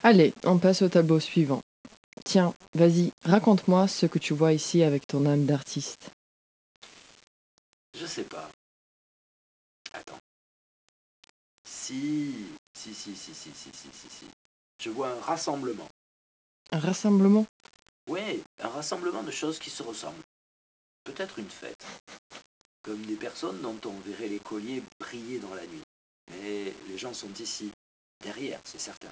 Allez, on passe au tableau suivant. Tiens, vas-y, raconte-moi ce que tu vois ici avec ton âme d'artiste. Je sais pas. Attends. Si. Je vois un rassemblement. Un rassemblement? Ouais, un rassemblement de choses qui se ressemblent. Peut-être une fête. Comme des personnes dont on verrait les colliers briller dans la nuit. Mais les gens sont ici, derrière, c'est certain.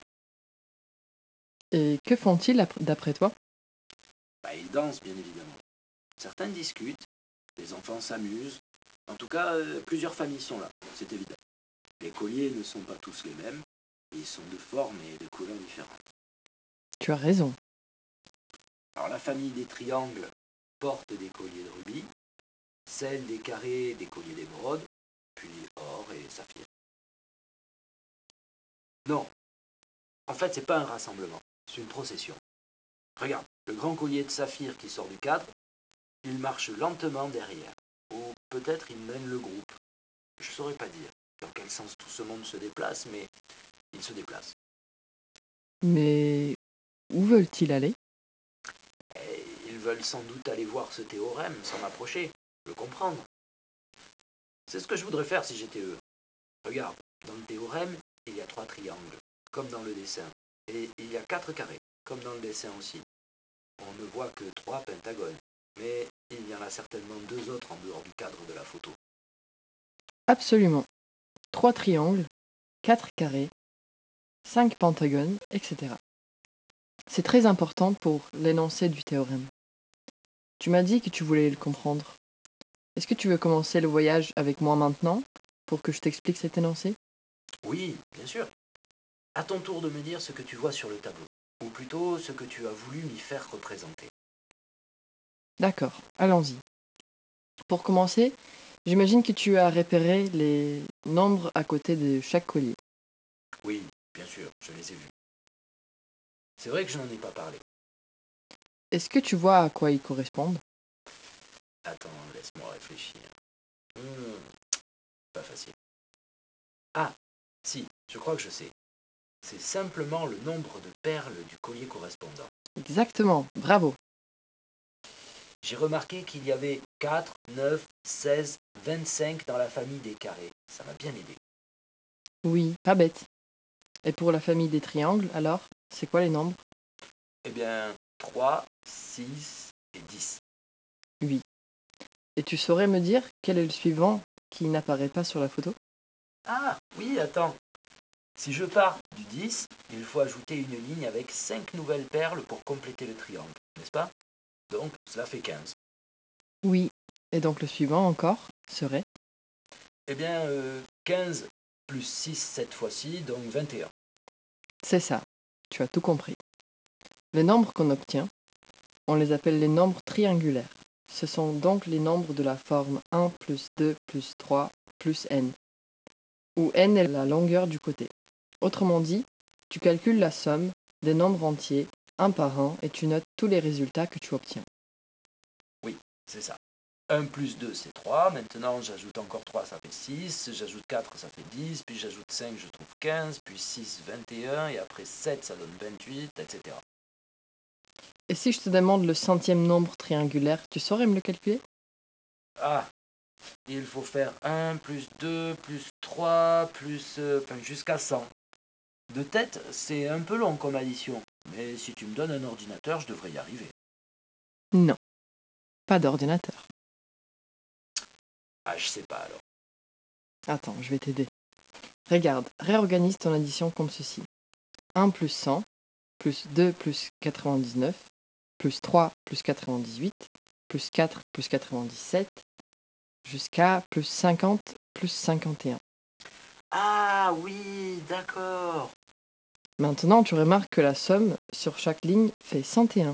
Et que font-ils d'après toi? Ils dansent, bien évidemment. Certains discutent, les enfants s'amusent. En tout cas, plusieurs familles sont là, c'est évident. Les colliers ne sont pas tous les mêmes, ils sont de formes et de couleurs différentes. Tu as raison. Alors la famille des triangles porte des colliers de rubis, celle des carrés des colliers d'émeraude, puis or et saphir. Non, en fait c'est pas un rassemblement, c'est une procession. Regarde, le grand collier de saphir qui sort du cadre, il marche lentement derrière. Ou peut-être il mène le groupe. Je saurais pas dire dans quel sens tout ce monde se déplace, mais il se déplace. Mais où veulent-ils aller? Et ils veulent sans doute aller voir ce théorème sans m'approcher, le comprendre. C'est ce que je voudrais faire si j'étais eux. Regarde, dans le théorème, il y a 3 triangles, comme dans le dessin. Et il y a 4 carrés, comme dans le dessin aussi. On ne voit que 3 pentagones, mais il y en a certainement 2 autres en dehors du cadre de la photo. Absolument. 3 triangles, 4 carrés, 5 pentagones, etc. C'est très important pour l'énoncé du théorème. Tu m'as dit que tu voulais le comprendre. Est-ce que tu veux commencer le voyage avec moi maintenant pour que je t'explique cet énoncé? Oui, bien sûr. À ton tour de me dire ce que tu vois sur le tableau, ou plutôt ce que tu as voulu m'y faire représenter. D'accord, allons-y. Pour commencer, j'imagine que tu as repéré les nombres à côté de chaque collier. Oui, bien sûr, je les ai vus. C'est vrai que je n'en ai pas parlé. Est-ce que tu vois à quoi ils correspondent? Attends, laisse-moi réfléchir. Pas facile. Ah, si, je crois que je sais. C'est simplement le nombre de perles du collier correspondant. Exactement, bravo. J'ai remarqué qu'il y avait 4, 9, 16, 25 dans la famille des carrés. Ça m'a bien aidé. Oui, pas bête. Et pour la famille des triangles, alors, c'est quoi les nombres? Eh bien, 3, 6 et 10. Oui. Et tu saurais me dire quel est le suivant qui n'apparaît pas sur la photo? Ah, oui, attends. Si je pars du 10, il faut ajouter une ligne avec 5 nouvelles perles pour compléter le triangle, n'est-ce pas? Donc, cela fait 15. Oui. Et donc le suivant encore serait? Eh bien, 15 plus 6 cette fois-ci, donc 21. C'est ça. Tu as tout compris. Les nombres qu'on obtient, on les appelle les nombres triangulaires. Ce sont donc les nombres de la forme 1 plus 2 plus 3 plus n, où n est la longueur du côté. Autrement dit, tu calcules la somme des nombres entiers un par un et tu notes tous les résultats que tu obtiens. Oui, c'est ça. 1 plus 2, c'est 3. Maintenant, j'ajoute encore 3, ça fait 6. J'ajoute 4, ça fait 10. Puis j'ajoute 5, je trouve 15. Puis 6, 21. Et après 7, ça donne 28, etc. Et si je te demande le centième nombre triangulaire, tu saurais me le calculer? Ah, il faut faire 1 plus 2 plus 3 plus... jusqu'à 100. De tête, c'est un peu long comme addition. Mais si tu me donnes un ordinateur, je devrais y arriver. Non, pas d'ordinateur. Ah, je sais pas alors. Attends, je vais t'aider. Regarde, réorganise ton addition comme ceci. 1 plus 100, plus 2 plus 99, plus 3 plus 98, plus 4 plus 97, jusqu'à plus 50 plus 51. Ah oui, d'accord. Maintenant, tu remarques que la somme sur chaque ligne fait 101.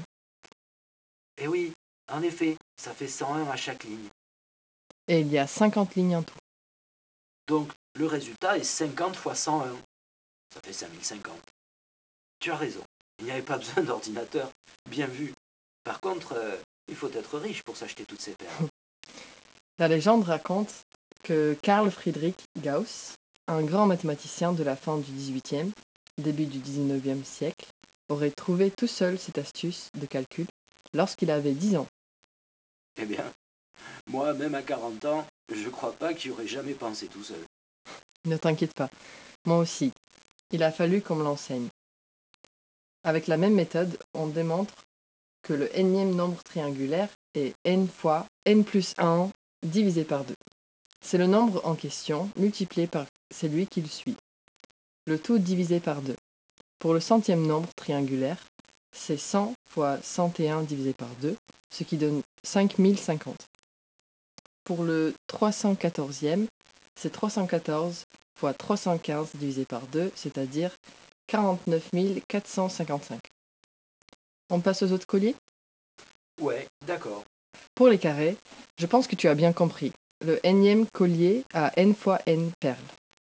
Eh oui, en effet, ça fait 101 à chaque ligne. Et il y a 50 lignes en tout. Donc, le résultat est 50 fois 101. Ça fait 5050. Tu as raison, il n'y avait pas besoin d'ordinateur. Bien vu. Par contre, il faut être riche pour s'acheter toutes ces perles. La légende raconte que Carl Friedrich Gauss, un grand mathématicien de la fin du XVIIIe, début du 19e siècle, aurait trouvé tout seul cette astuce de calcul lorsqu'il avait 10 ans. Eh bien, moi, même à 40 ans, je crois pas que j'y aurais jamais pensé tout seul. Ne t'inquiète pas, moi aussi. Il a fallu qu'on me l'enseigne. Avec la même méthode, on démontre que le nème nombre triangulaire est n fois n plus 1 divisé par 2. C'est le nombre en question multiplié par celui qui le suit. Le tout divisé par 2. Pour le centième nombre triangulaire, c'est 100 fois 101 divisé par 2, ce qui donne 5050. Pour le 314e, c'est 314 fois 315 divisé par 2, c'est-à-dire 49 455. On passe aux autres colliers? Ouais, d'accord. Pour les carrés, je pense que tu as bien compris. Le nème collier a n fois n perles.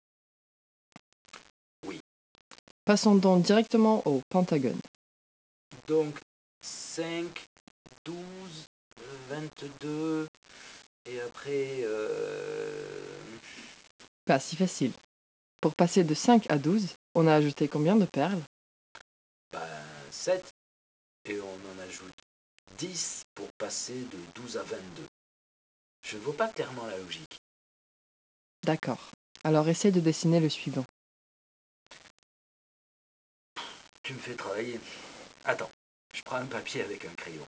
Oui. Passons donc directement au pentagone. Donc, 5, 12, 22, et après... Pas si facile. Pour passer de 5 à 12, on a ajouté combien de perles? 7, et on en ajoute 10 pour passer de 12 à 22. Je ne vois pas clairement la logique. D'accord. Alors essaie de dessiner le suivant. Tu me fais travailler. Attends, je prends un papier avec un crayon.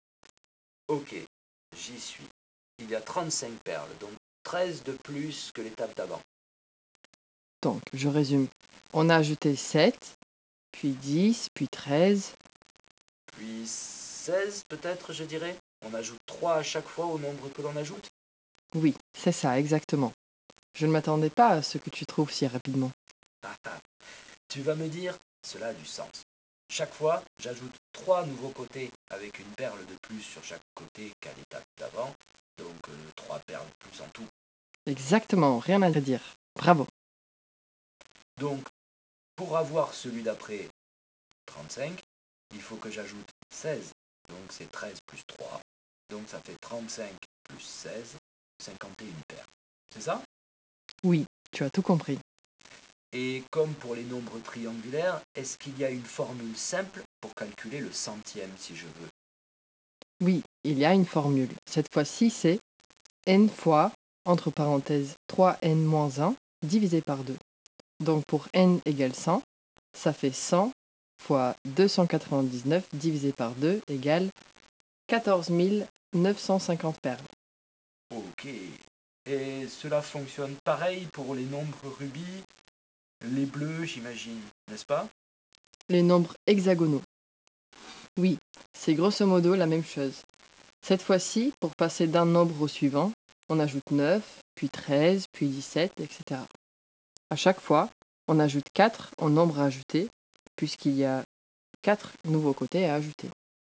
Ok, j'y suis. Il y a 35 perles, donc 13 de plus que l'étape d'avant. Donc, je résume. On a ajouté 7, puis 10, puis 13. Puis 16 peut-être, je dirais. On ajoute 3 à chaque fois au nombre que l'on ajoute. Oui, c'est ça, exactement. Je ne m'attendais pas à ce que tu trouves si rapidement. Tu vas me dire, cela a du sens. Chaque fois, j'ajoute 3 nouveaux côtés avec une perle de plus sur chaque côté qu'à l'étape d'avant. Donc 3 perles plus en tout. Exactement, rien à dire. Bravo. Donc, pour avoir celui d'après 35, il faut que j'ajoute 16. Donc c'est 13 plus 3. Donc ça fait 35 plus 16, 51 paires. C'est ça? Oui, tu as tout compris. Et comme pour les nombres triangulaires, est-ce qu'il y a une formule simple pour calculer le centième si je veux? Oui, il y a une formule. Cette fois-ci, c'est n fois, entre parenthèses, 3n-1 divisé par 2. Donc pour n égale 100, ça fait 100 fois 299 divisé par 2 égale 14 950 perles. Ok. Et cela fonctionne pareil pour les nombres rubis, les bleus, j'imagine, n'est-ce pas? Les nombres hexagonaux. Oui, c'est grosso modo la même chose. Cette fois-ci, pour passer d'un nombre au suivant, on ajoute 9, puis 13, puis 17, etc. À chaque fois, on ajoute 4 au nombre à ajouter, puisqu'il y a 4 nouveaux côtés à ajouter.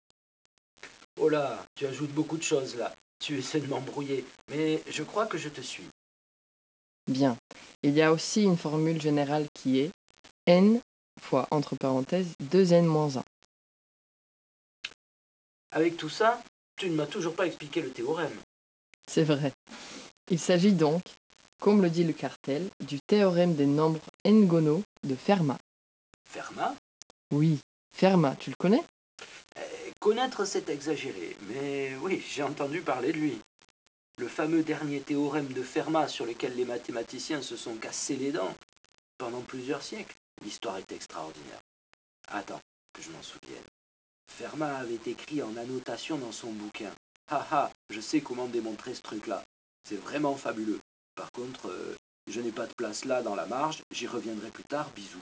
Oh là, tu ajoutes beaucoup de choses là. Tu essaies de m'embrouiller, mais je crois que je te suis. Bien. Il y a aussi une formule générale qui est n fois, entre parenthèses, 2n-1. Avec tout ça, tu ne m'as toujours pas expliqué le théorème. C'est vrai. Il s'agit donc, comme le dit le cartel, du théorème des nombres n-gonaux de Fermat. Fermat? Oui, Fermat, tu le connais? Connaître, c'est exagéré, mais oui, j'ai entendu parler de lui. Le fameux dernier théorème de Fermat sur lequel les mathématiciens se sont cassés les dents pendant plusieurs siècles. L'histoire est extraordinaire. Attends, que je m'en souvienne. Fermat avait écrit en annotation dans son bouquin. Haha, je sais comment démontrer ce truc-là. C'est vraiment fabuleux. Par contre, je n'ai pas de place là dans la marge, j'y reviendrai plus tard, bisous.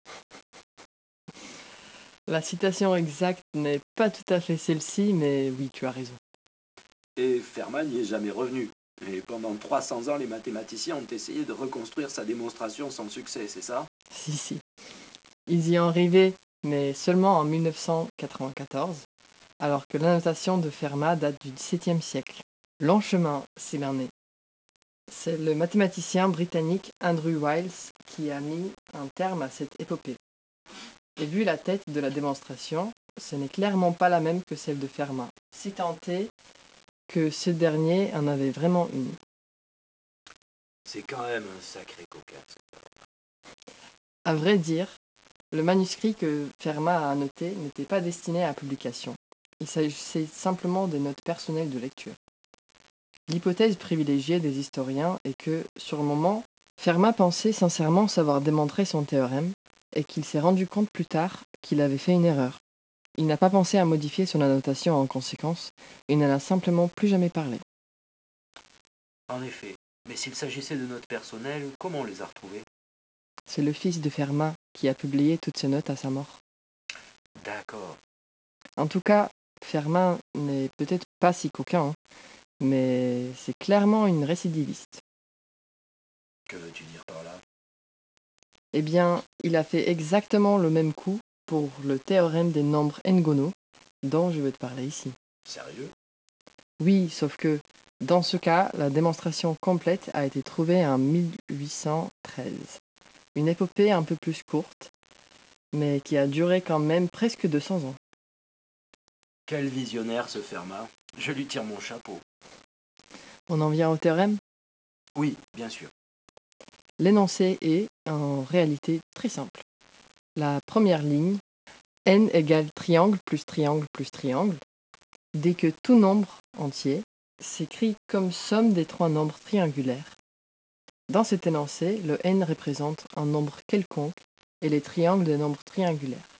La citation exacte n'est pas tout à fait celle-ci, mais oui, tu as raison. Et Fermat n'y est jamais revenu. Et pendant 300 ans, les mathématiciens ont essayé de reconstruire sa démonstration sans succès, c'est ça? Si, si. Ils y ont arrivé, mais seulement en 1994, alors que l'annotation de Fermat date du XVIIe siècle. Long chemin, s'il en est. C'est le mathématicien britannique Andrew Wiles qui a mis un terme à cette épopée. Et vu la tête de la démonstration, ce n'est clairement pas la même que celle de Fermat, si tant est que ce dernier en avait vraiment une. C'est quand même un sacré cocasse. À vrai dire, Le manuscrit que Fermat a annoté n'était pas destiné à publication. Il s'agissait simplement des notes personnelles de lecture. L'hypothèse privilégiée des historiens est que, sur le moment, Fermat pensait sincèrement savoir démontrer son théorème et qu'il s'est rendu compte plus tard qu'il avait fait une erreur. Il n'a pas pensé à modifier son annotation en conséquence et n'en a simplement plus jamais parlé. En effet. Mais s'il s'agissait de notes personnelles, comment on les a retrouvées? C'est le fils de Fermat qui a publié toutes ces notes à sa mort. D'accord. En tout cas, Fermat n'est peut-être pas si coquin, mais c'est clairement une récidiviste. Que veux-tu dire par là? Eh bien, il a fait exactement le même coup pour le théorème des nombres n-gonaux, dont je vais te parler ici. Sérieux? Oui, sauf que, dans ce cas, la démonstration complète a été trouvée en 1813. Une épopée un peu plus courte, mais qui a duré quand même presque 200 ans. Quel visionnaire ce Fermat. Je lui tire mon chapeau. On en vient au théorème. Oui, bien sûr. L'énoncé est, en réalité, très simple. La première ligne, n égale triangle plus triangle plus triangle, dit que tout nombre entier s'écrit comme somme des trois nombres triangulaires. Dans cet énoncé, le n représente un nombre quelconque et les triangles des nombres triangulaires.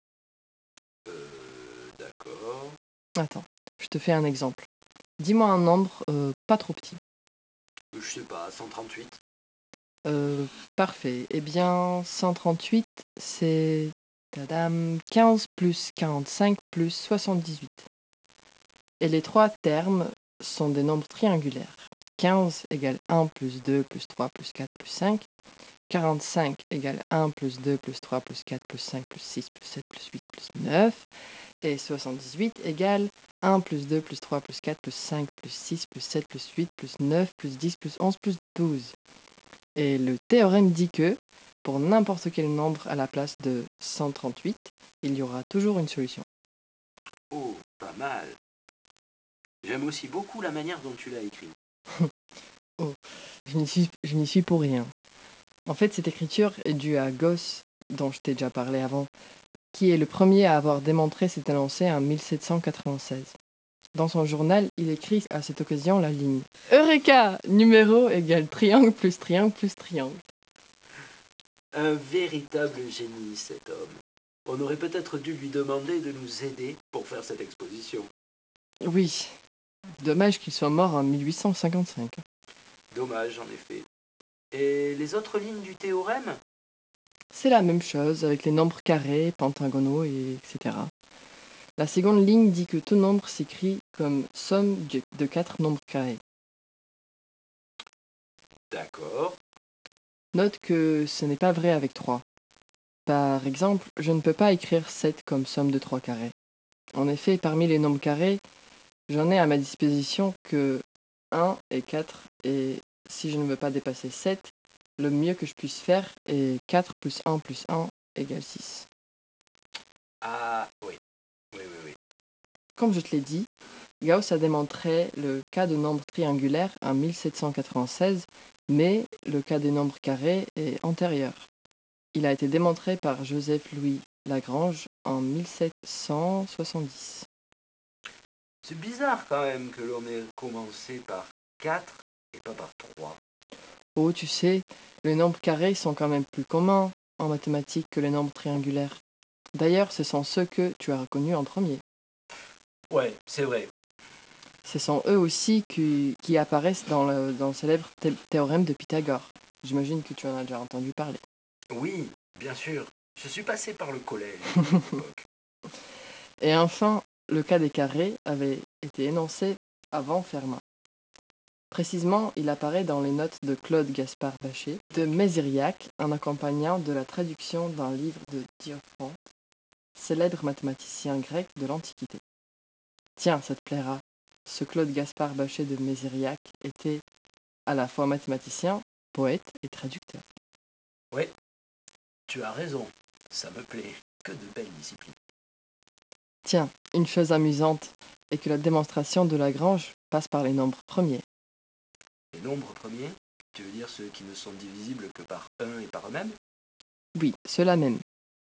D'accord. Attends, je te fais un exemple. Dis-moi un nombre pas trop petit. Je sais pas, 138. Parfait. Eh bien, 138, c'est tadam, 15 plus 45 plus 78. Et les trois termes sont des nombres triangulaires. 15 égale 1 plus 2 plus 3 plus 4 plus 5. 45 égale 1 plus 2 plus 3 plus 4 plus 5 plus 6 plus 7 plus 8 plus 9. Et 78 égale 1 plus 2 plus 3 plus 4 plus 5 plus 6 plus 7 plus 8 plus 9 plus 10 plus 11 plus 12. Et le théorème dit que, pour n'importe quel nombre à la place de 138, il y aura toujours une solution. Oh, pas mal. J'aime aussi beaucoup la manière dont tu l'as écrit. Oh, je n'y suis pour rien. En fait, cette écriture est due à Gauss, dont je t'ai déjà parlé avant, qui est le premier à avoir démontré cet énoncé en 1796. Dans son journal, il écrit à cette occasion la ligne Eureka! Numéro égale triangle plus triangle plus triangle. Un véritable génie, cet homme. On aurait peut-être dû lui demander de nous aider pour faire cette exposition. Oui, dommage qu'il soit mort en 1855. Dommage, en effet. Et les autres lignes du théorème? C'est la même chose avec les nombres carrés, pentagonaux, etc. La seconde ligne dit que tout nombre s'écrit comme somme de quatre nombres carrés. D'accord. Note que ce n'est pas vrai avec 3. Par exemple, je ne peux pas écrire 7 comme somme de 3 carrés. En effet, parmi les nombres carrés, j'en ai à ma disposition que 1 et 4, et si je ne veux pas dépasser 7, le mieux que je puisse faire est 4 plus 1 égale 6. Ah, oui. Oui, oui, oui. Comme je te l'ai dit, Gauss a démontré le cas de nombres triangulaires en 1796, mais le cas des nombres carrés est antérieur. Il a été démontré par Joseph-Louis Lagrange en 1770. C'est bizarre quand même que l'on ait commencé par 4 et pas par 3. Oh, tu sais, les nombres carrés sont quand même plus communs en mathématiques que les nombres triangulaires. D'ailleurs, ce sont ceux que tu as reconnus en premier. Ouais, c'est vrai. Ce sont eux aussi qui apparaissent dans le célèbre théorème de Pythagore. J'imagine que tu en as déjà entendu parler. Oui, bien sûr. Je suis passé par le collège à l'époque. Et enfin, le cas des carrés avait été énoncé avant Fermat. Précisément, il apparaît dans les notes de Claude Gaspard Bachet de Méziriac en accompagnant de la traduction d'un livre de Diophante, célèbre mathématicien grec de l'Antiquité. Tiens, ça te plaira. Ce Claude Gaspard Bachet de Méziriac était à la fois mathématicien, poète et traducteur. Ouais, tu as raison. Ça me plaît. Que de belles disciplines. Tiens, une chose amusante est que la démonstration de Lagrange passe par les nombres premiers. Les nombres premiers, tu veux dire ceux qui ne sont divisibles que par 1 et par eux-mêmes? Oui, cela même.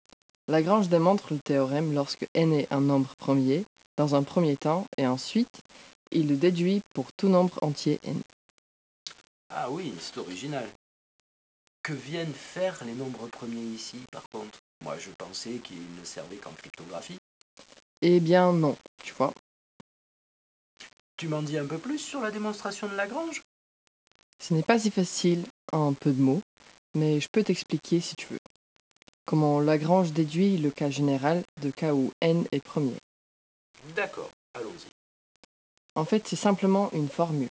Lagrange démontre le théorème lorsque n est un nombre premier, dans un premier temps, et ensuite, il le déduit pour tout nombre entier n. Ah oui, c'est original. Que viennent faire les nombres premiers ici, par contre? Moi, je pensais qu'ils ne servaient qu'en cryptographie. Eh bien non, tu vois. Tu m'en dis un peu plus sur la démonstration de Lagrange? Ce n'est pas si facile en peu de mots, mais je peux t'expliquer si tu veux. Comment Lagrange déduit le cas général de cas où n est premier. D'accord, allons-y. En fait, c'est simplement une formule.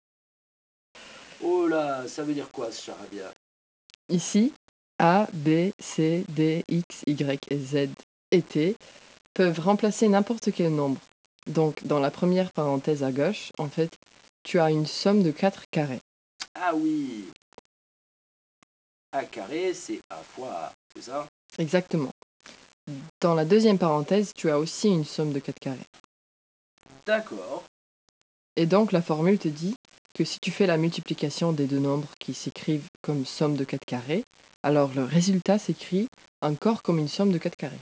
Oh là, ça veut dire quoi ce charabia? Ici, A, B, C, D, X, Y et Z et T peuvent remplacer n'importe quel nombre. Donc, dans la première parenthèse à gauche, en fait, tu as une somme de 4 carrés. Ah oui, A carré, c'est A fois A, c'est ça? Exactement. Dans la deuxième parenthèse, tu as aussi une somme de 4 carrés. D'accord. Et donc, la formule te dit que si tu fais la multiplication des deux nombres qui s'écrivent comme somme de 4 carrés, alors le résultat s'écrit encore comme une somme de 4 carrés.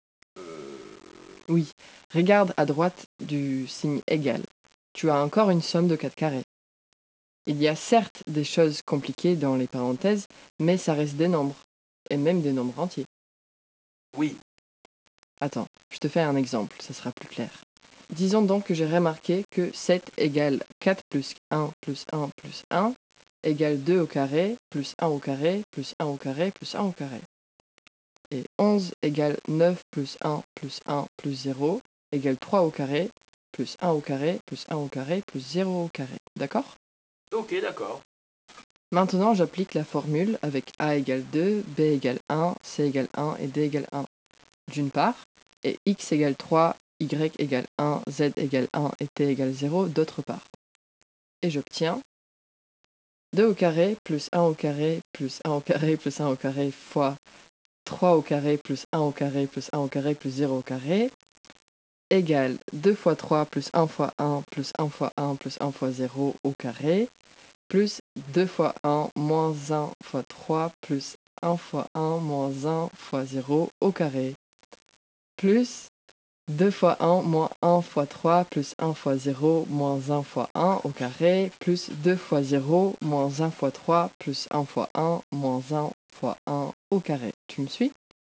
Oui, regarde à droite du signe égal. Tu as encore une somme de 4 carrés. Il y a certes des choses compliquées dans les parenthèses, mais ça reste des nombres, et même des nombres entiers. Oui. Attends, je te fais un exemple, ça sera plus clair. Disons donc que j'ai remarqué que 7 égale 4 plus 1 plus 1 plus 1 égale 2 au carré plus 1 au carré plus 1 au carré plus 1 au carré. Et 11 égale 9 plus 1 plus 1 plus 0 égale 3 au carré plus 1 au carré plus 1 au carré plus 0 au carré. D'accord ? Ok, d'accord. Maintenant, j'applique la formule avec A égale 2, B égale 1, C égale 1 et D égale 1 d'une part, et X égale 3, Y égale 1, Z égale 1 et T égale 0 d'autre part. Et j'obtiens 2 au carré plus 1 au carré plus 1 au carré plus 1 au carré fois 3 au carré plus 1 au carré plus 1 au carré plus 0 au carré égale 2 fois 3 plus 1 fois 1 plus 1 fois 1 plus 1 fois 0 au carré plus 2 fois 1 moins 1 fois 3 plus 1 fois 1 moins 1 fois 0 au carré plus 2 fois 1 moins 1 fois 3 plus 1 fois 0 moins 1 fois 1 au carré plus 2 fois 0 moins 1 fois 3 plus 1 fois 1 moins 1 fois 1 au carré. Tu me suis ?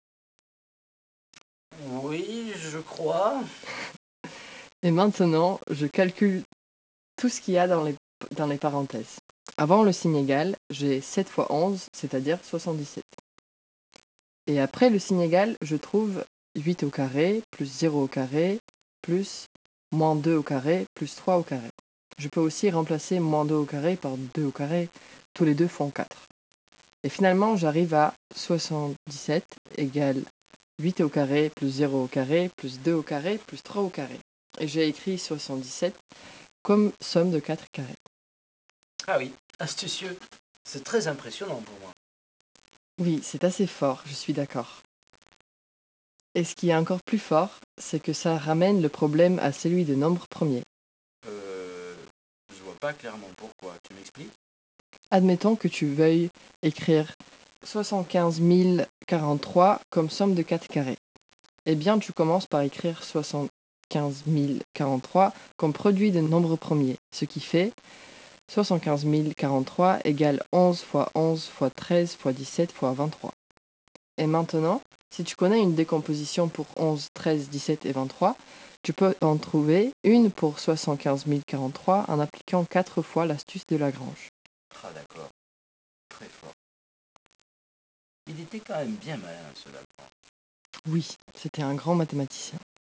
Oui, je crois. Et maintenant, je calcule tout ce qu'il y a dans les parenthèses. Avant le signe égal, j'ai 7 fois 11, c'est-à-dire 77. Et après le signe égal, je trouve 8 au carré, plus 0 au carré, plus moins 2 au carré, plus 3 au carré. Je peux aussi remplacer moins 2 au carré par 2 au carré, tous les deux font 4. Et finalement, j'arrive à 77 égale 8 au carré, plus 0 au carré, plus 2 au carré, plus 3 au carré. Et j'ai écrit 77 comme somme de 4 carrés. Ah oui, astucieux. C'est très impressionnant pour moi. Oui, c'est assez fort, je suis d'accord. Et ce qui est encore plus fort, c'est que ça ramène le problème à celui des nombres premiers. Je vois pas clairement pourquoi. Tu m'expliques? Admettons que tu veuilles écrire 75 043 comme somme de 4 carrés. Eh bien, tu commences par écrire 75 043 comme produit des nombres premiers, ce qui fait 75 043 égale 11 fois 11 fois 13 fois 17 fois 23. Et maintenant, si tu connais une décomposition pour 11, 13, 17 et 23, tu peux en trouver une pour 75 043 en appliquant 4 fois l'astuce de Lagrange. Ah d'accord. Très fort. Il était quand même bien malin, cela. Oui, c'était un grand mathématicien.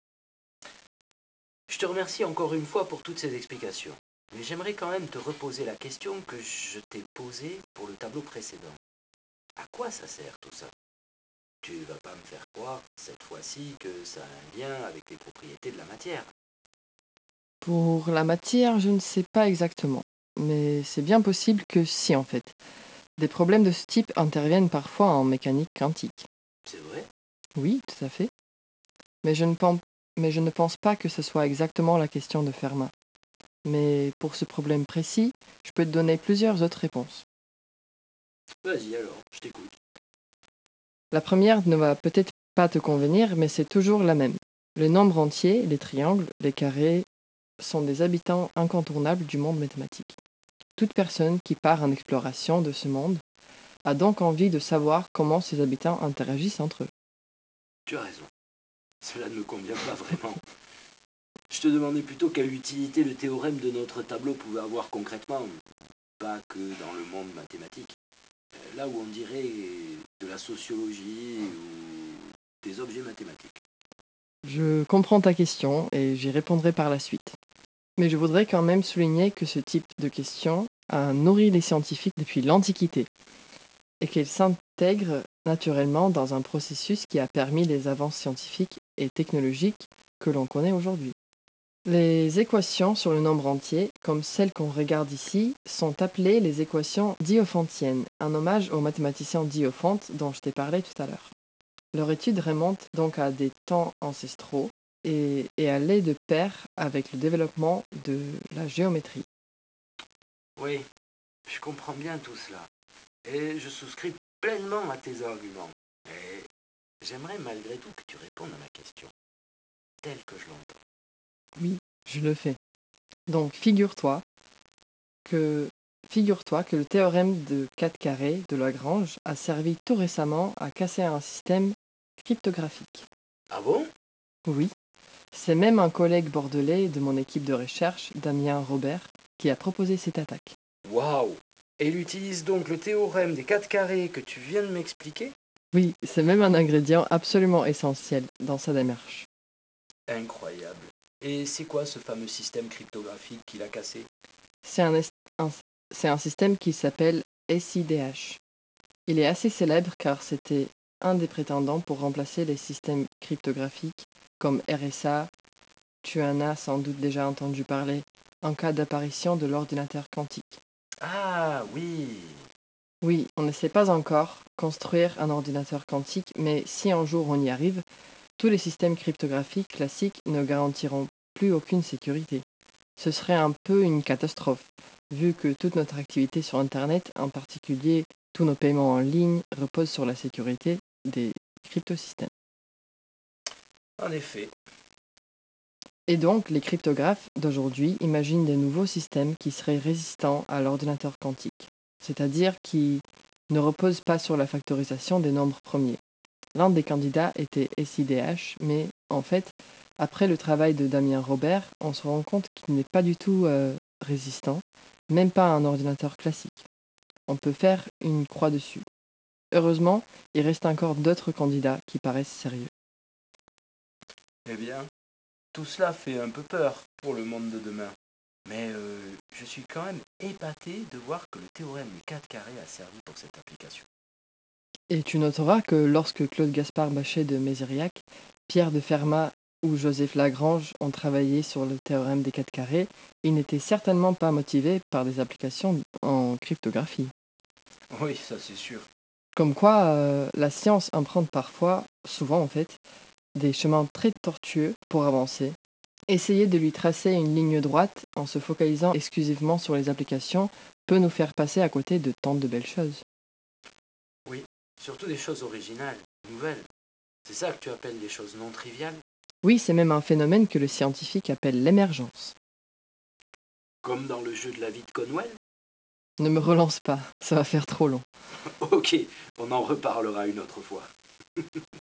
Je te remercie encore une fois pour toutes ces explications. Mais j'aimerais quand même te reposer la question que je t'ai posée pour le tableau précédent. À quoi ça sert tout ça? Tu vas pas me faire croire, cette fois-ci, que ça a un lien avec les propriétés de la matière. Pour la matière, je ne sais pas exactement. Mais c'est bien possible que si, en fait. Des problèmes de ce type interviennent parfois en mécanique quantique. C'est vrai? Oui, tout à fait. Mais je ne pense pas que ce soit exactement la question de Fermat. Mais pour ce problème précis, je peux te donner plusieurs autres réponses. Vas-y alors, je t'écoute. La première ne va peut-être pas te convenir, mais c'est toujours la même. Les nombres entiers, les triangles, les carrés sont des habitants incontournables du monde mathématique. Toute personne qui part en exploration de ce monde a donc envie de savoir comment ces habitants interagissent entre eux. Tu as raison. Cela ne me convient pas vraiment. Je te demandais plutôt quelle utilité le théorème de notre tableau pouvait avoir concrètement, pas que dans le monde mathématique. Là où on dirait de la sociologie ou des objets mathématiques. Je comprends ta question et j'y répondrai par la suite. Mais je voudrais quand même souligner que ce type de question a nourri les scientifiques depuis l'Antiquité et qu'elle s'intègre naturellement dans un processus qui a permis les avances scientifiques et technologiques que l'on connaît aujourd'hui. Les équations sur le nombre entier, comme celles qu'on regarde ici, sont appelées les équations diophantiennes, un hommage au mathématicien Diophante dont je t'ai parlé tout à l'heure. Leur étude remonte donc à des temps ancestraux et elle est de pair avec le développement de la géométrie. Oui, je comprends bien tout cela. Et je souscris pleinement à tes arguments. Et j'aimerais malgré tout que tu répondes à ma question, telle que je l'entends. Oui, je le fais. Donc figure-toi que le théorème de 4 carrés de Lagrange a servi tout récemment à casser un système cryptographique. Ah bon? Oui, c'est même un collègue bordelais de mon équipe de recherche, Damien Robert, qui a proposé cette attaque. Waouh! Et il utilise donc le théorème des 4 carrés que tu viens de m'expliquer? Oui, c'est même un ingrédient absolument essentiel dans sa démarche. Incroyable. Et c'est quoi ce fameux système cryptographique qu'il a cassé? C'est c'est un système qui s'appelle SIDH. Il est assez célèbre car c'était un des prétendants pour remplacer les systèmes cryptographiques comme RSA. Tu en as sans doute déjà entendu parler en cas d'apparition de l'ordinateur quantique. Ah oui! Oui, on ne sait pas encore construire un ordinateur quantique, mais si un jour on y arrive, tous les systèmes cryptographiques classiques ne garantiront plus aucune sécurité. Ce serait un peu une catastrophe, vu que toute notre activité sur Internet, en particulier tous nos paiements en ligne, reposent sur la sécurité des cryptosystèmes. En effet. Et donc, les cryptographes d'aujourd'hui imaginent des nouveaux systèmes qui seraient résistants à l'ordinateur quantique, c'est-à-dire qui ne reposent pas sur la factorisation des nombres premiers. L'un des candidats était SIDH, mais en fait, après le travail de Damien Robert, on se rend compte qu'il n'est pas du tout résistant, même pas à un ordinateur classique. On peut faire une croix dessus. Heureusement, il reste encore d'autres candidats qui paraissent sérieux. Eh bien, tout cela fait un peu peur pour le monde de demain. Mais je suis quand même épaté de voir que le théorème des 4 carrés a servi pour cette application. Et tu noteras que lorsque Claude Gaspard Bachet de Mézériac, Pierre de Fermat ou Joseph Lagrange ont travaillé sur le théorème des 4 carrés, ils n'étaient certainement pas motivés par des applications en cryptographie. Oui, ça c'est sûr. Comme quoi, la science emprunte parfois, souvent en fait, des chemins très tortueux pour avancer. Essayer de lui tracer une ligne droite en se focalisant exclusivement sur les applications peut nous faire passer à côté de tant de belles choses. Oui, surtout des choses originales, nouvelles. C'est ça que tu appelles des choses non triviales? Oui, c'est même un phénomène que le scientifique appelle l'émergence. Comme dans le jeu de la vie de Conwell? Ne me relance pas, ça va faire trop long. Ok, on en reparlera une autre fois.